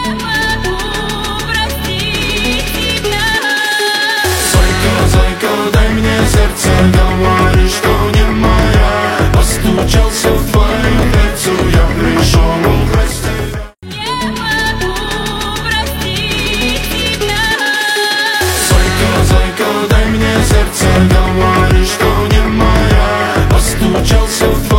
Говоришь, что не моя. Постучался в твою дверцу, я пришел, мол, прости. Не могу простить тебя. Зайка, зайка, дай мне сердце. Говоришь, что не моя. Постучался в твою